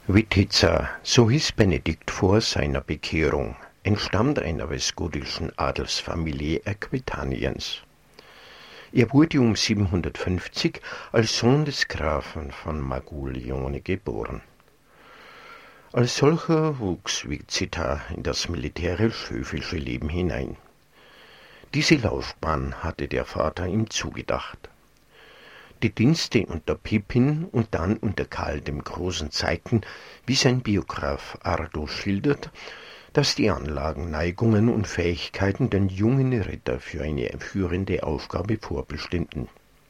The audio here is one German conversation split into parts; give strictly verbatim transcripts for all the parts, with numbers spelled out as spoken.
Wittiza, so hieß Benedikt vor seiner Bekehrung, entstammt einer westgotischen Adelsfamilie Aquitaniens. Er wurde um siebenhundertfünfzig als Sohn des Grafen von Maguglione geboren. Als solcher wuchs Wittiza in das militärisch-höfische Leben hinein. Diese Laufbahn hatte der Vater ihm zugedacht. Die Dienste unter Pippin und dann unter Karl dem Großen zeigten, wie sein Biograf Ardo schildert, dass die Anlagen, Neigungen und Fähigkeiten den jungen Ritter für eine führende Aufgabe vorbestimmten.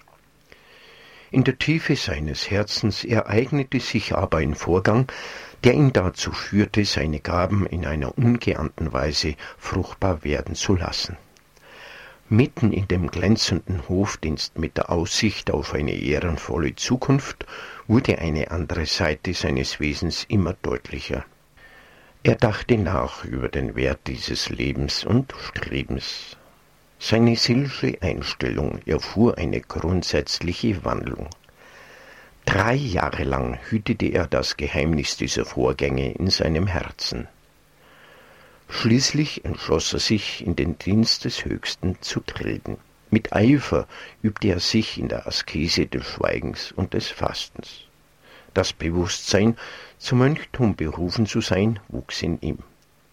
In der Tiefe seines Herzens ereignete sich aber ein Vorgang, der ihn dazu führte, seine Gaben in einer ungeahnten Weise fruchtbar werden zu lassen. Mitten in dem glänzenden Hofdienst mit der Aussicht auf eine ehrenvolle Zukunft wurde eine andere Seite seines Wesens immer deutlicher. Er dachte nach über den Wert dieses Lebens und Strebens. Seine seelische Einstellung erfuhr eine grundsätzliche Wandlung. Drei Jahre lang hütete er das Geheimnis dieser Vorgänge in seinem Herzen. Schließlich entschloss er sich, in den Dienst des Höchsten zu treten. Mit Eifer übte er sich in der Askese des Schweigens und des Fastens. Das Bewusstsein, zum Mönchtum berufen zu sein, wuchs in ihm.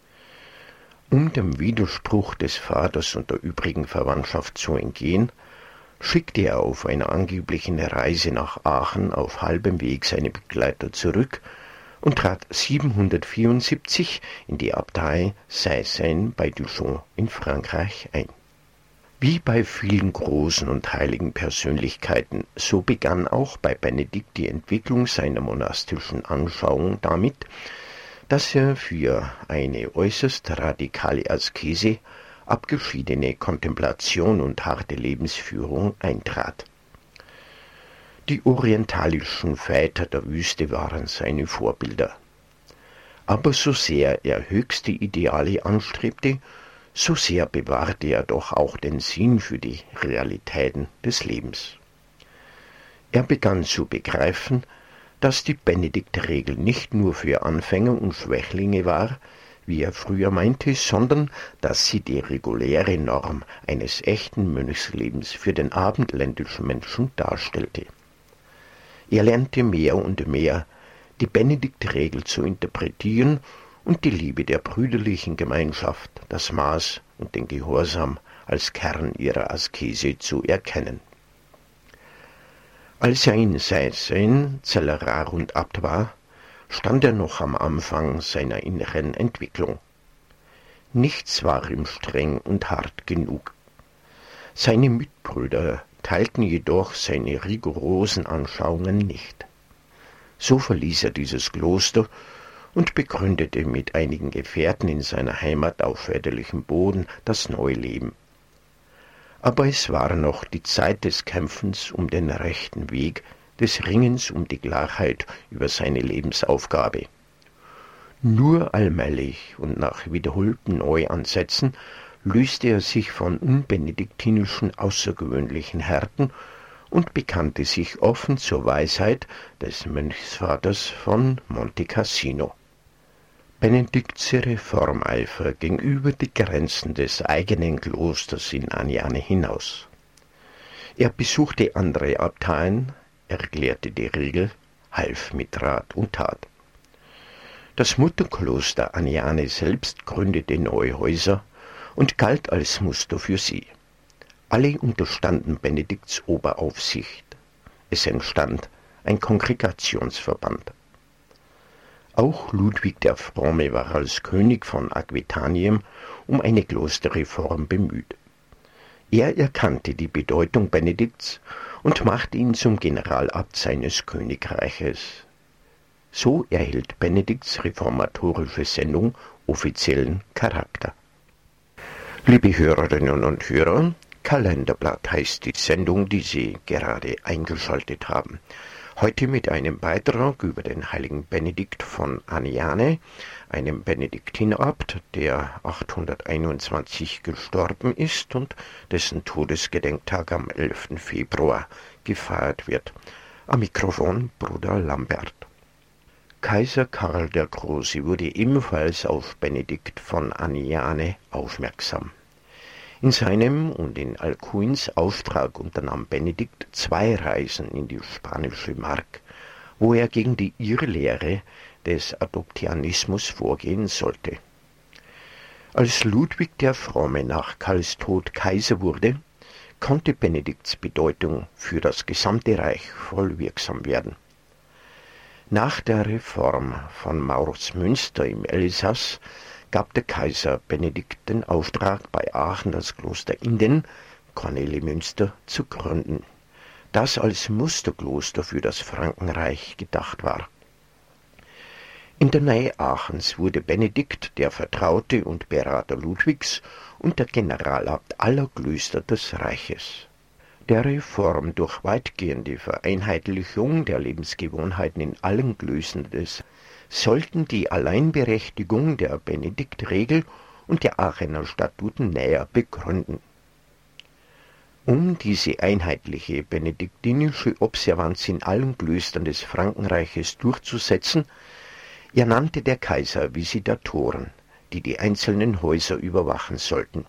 Um dem Widerspruch des Vaters und der übrigen Verwandtschaft zu entgehen, schickte er auf einer angeblichen Reise nach Aachen auf halbem Weg seine Begleiter zurück und trat siebenhundertvierundsiebzig in die Abtei Saint-Saëns bei Dijon in Frankreich ein. Wie bei vielen großen und heiligen Persönlichkeiten, so begann auch bei Benedikt die Entwicklung seiner monastischen Anschauung damit, dass er für eine äußerst radikale Askese, abgeschiedene Kontemplation und harte Lebensführung eintrat. Die orientalischen Väter der Wüste waren seine Vorbilder. Aber so sehr er höchste Ideale anstrebte, so sehr bewahrte er doch auch den Sinn für die Realitäten des Lebens. Er begann zu begreifen, dass die Benediktregel nicht nur für Anfänger und Schwächlinge war, wie er früher meinte, sondern dass sie die reguläre Norm eines echten Mönchslebens für den abendländischen Menschen darstellte. Er lernte mehr und mehr, die Benediktregel zu interpretieren und die Liebe der brüderlichen Gemeinschaft, das Maß und den Gehorsam als Kern ihrer Askese zu erkennen. Als er in Saint-Saëns Zellerar und Abt war, stand er noch am Anfang seiner inneren Entwicklung. Nichts war ihm streng und hart genug. Seine Mitbrüder teilten jedoch seine rigorosen Anschauungen nicht. So verließ er dieses Kloster und begründete mit einigen Gefährten in seiner Heimat auf väterlichem Boden das neue Leben. Aber es war noch die Zeit des Kämpfens um den rechten Weg, des Ringens um die Klarheit über seine Lebensaufgabe. Nur allmählich und nach wiederholten Neuansätzen löste er sich von unbenediktinischen außergewöhnlichen Härten und bekannte sich offen zur Weisheit des Mönchsvaters von Monte Cassino. Benedikts Reformeifer ging über die Grenzen des eigenen Klosters in Aniane hinaus. Er besuchte andere Abteien, erklärte die Regel, half mit Rat und Tat. Das Mutterkloster Aniane selbst gründete neue Häuser und galt als Muster für sie. Alle unterstanden Benedikts Oberaufsicht. Es entstand ein Kongregationsverband. Auch Ludwig der Fromme war als König von Aquitanien um eine Klosterreform bemüht. Er erkannte die Bedeutung Benedikts und machte ihn zum Generalabt seines Königreiches. So erhielt Benedikts reformatorische Sendung offiziellen Charakter. Liebe Hörerinnen und Hörer, Kalenderblatt heißt die Sendung, die Sie gerade eingeschaltet haben. Heute mit einem Beitrag über den heiligen Benedikt von Aniane, einem Benediktinabt, der achthunderteinundzwanzig gestorben ist und dessen Todesgedenktag am elften Februar gefeiert wird. Am Mikrofon Bruder Lambert. Kaiser Karl der Große wurde ebenfalls auf Benedikt von Aniane aufmerksam. In seinem und in Alcuins Auftrag unternahm Benedikt zwei Reisen in die spanische Mark, wo er gegen die Irrlehre des Adoptianismus vorgehen sollte. Als Ludwig der Fromme nach Karls Tod Kaiser wurde, konnte Benedikts Bedeutung für das gesamte Reich voll wirksam werden. Nach der Reform von Maursmünster im Elsass gab der Kaiser Benedikt den Auftrag, bei Aachen das Kloster Inden, Kornelimünster, zu gründen, das als Musterkloster für das Frankenreich gedacht war. In der Nähe Aachens wurde Benedikt der Vertraute und Berater Ludwigs und der Generalabt aller Klöster des Reiches. Der Reform durch weitgehende Vereinheitlichung der Lebensgewohnheiten in allen Klöstern des sollten die Alleinberechtigung der Benediktregel und der Aachener Statuten näher begründen. Um diese einheitliche benediktinische Observanz in allen Klöstern des Frankenreiches durchzusetzen, ernannte der Kaiser Visitatoren, die die einzelnen Häuser überwachen sollten.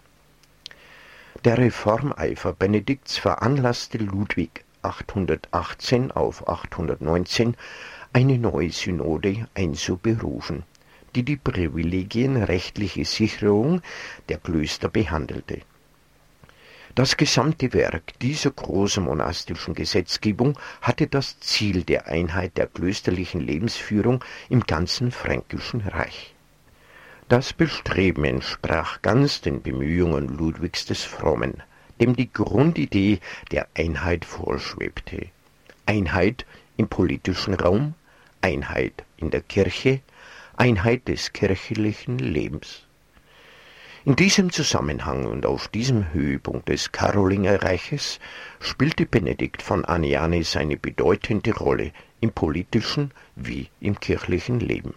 Der Reformeifer Benedikts veranlasste Ludwig achthundertachtzehn auf achthundertneunzehn eine neue Synode einzuberufen, die die privilegienrechtliche Sicherung der Klöster behandelte. Das gesamte Werk dieser großen monastischen Gesetzgebung hatte das Ziel der Einheit der klösterlichen Lebensführung im ganzen Fränkischen Reich. Das Bestreben entsprach ganz den Bemühungen Ludwigs des Frommen, dem die Grundidee der Einheit vorschwebte. Einheit im politischen Raum, Einheit in der Kirche, Einheit des kirchlichen Lebens. In diesem Zusammenhang und auf diesem Höhepunkt des Karolingerreiches spielte Benedikt von Aniane seine bedeutende Rolle im politischen wie im kirchlichen Leben.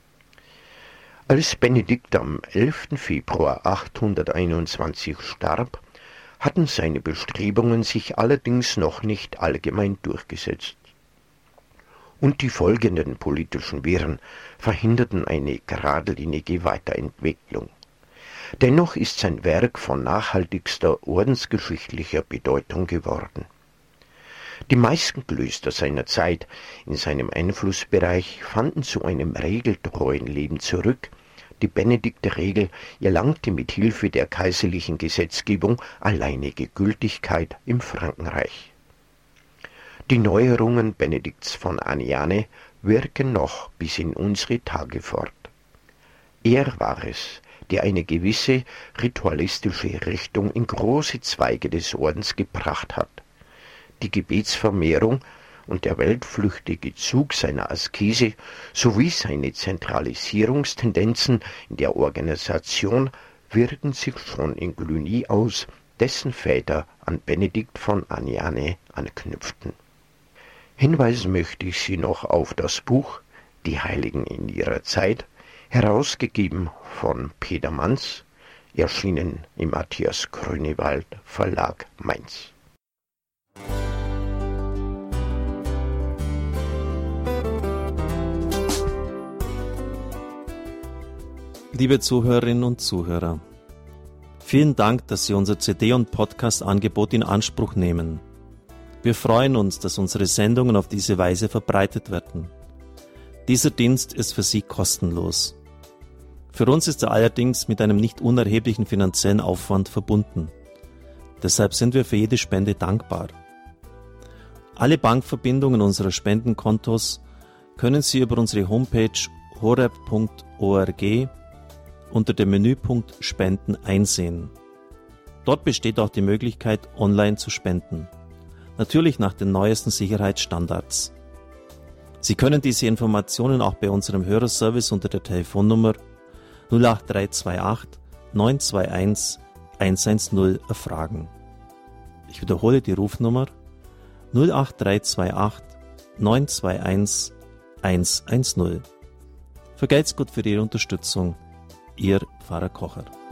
Als Benedikt am elften Februar achthunderteinundzwanzig starb, hatten seine Bestrebungen sich allerdings noch nicht allgemein durchgesetzt. Und die folgenden politischen Wirren verhinderten eine geradlinige Weiterentwicklung. Dennoch ist sein Werk von nachhaltigster ordensgeschichtlicher Bedeutung geworden. Die meisten Klöster seiner Zeit in seinem Einflussbereich fanden zu einem regeltreuen Leben zurück. Die Benediktregel erlangte mit Hilfe der kaiserlichen Gesetzgebung alleinige Gültigkeit im Frankenreich. Die Neuerungen Benedikts von Aniane wirken noch bis in unsere Tage fort. Er war es, der eine gewisse ritualistische Richtung in große Zweige des Ordens gebracht hat. Die Gebetsvermehrung und der weltflüchtige Zug seiner Askese sowie seine Zentralisierungstendenzen in der Organisation wirken sich schon in Cluny aus, dessen Väter an Benedikt von Aniane anknüpften. Hinweisen möchte ich Sie noch auf das Buch »Die Heiligen in ihrer Zeit«, herausgegeben von Peter Manz, erschienen im Matthias Grünewald Verlag Mainz. Liebe Zuhörerinnen und Zuhörer, vielen Dank, dass Sie unser C D- und Podcast-Angebot in Anspruch nehmen. Wir freuen uns, dass unsere Sendungen auf diese Weise verbreitet werden. Dieser Dienst ist für Sie kostenlos. Für uns ist er allerdings mit einem nicht unerheblichen finanziellen Aufwand verbunden. Deshalb sind wir für jede Spende dankbar. Alle Bankverbindungen unserer Spendenkontos können Sie über unsere Homepage horeb punkt org unter dem Menüpunkt Spenden einsehen. Dort besteht auch die Möglichkeit, online zu spenden. Natürlich nach den neuesten Sicherheitsstandards. Sie können diese Informationen auch bei unserem Hörerservice unter der Telefonnummer null acht drei zwei acht neun zwei eins eins eins null erfragen. Ich wiederhole die Rufnummer null acht drei zwei acht neun zwei eins eins eins null. Vergelt's Gott für Ihre Unterstützung. Ihr Pfarrer Kocher.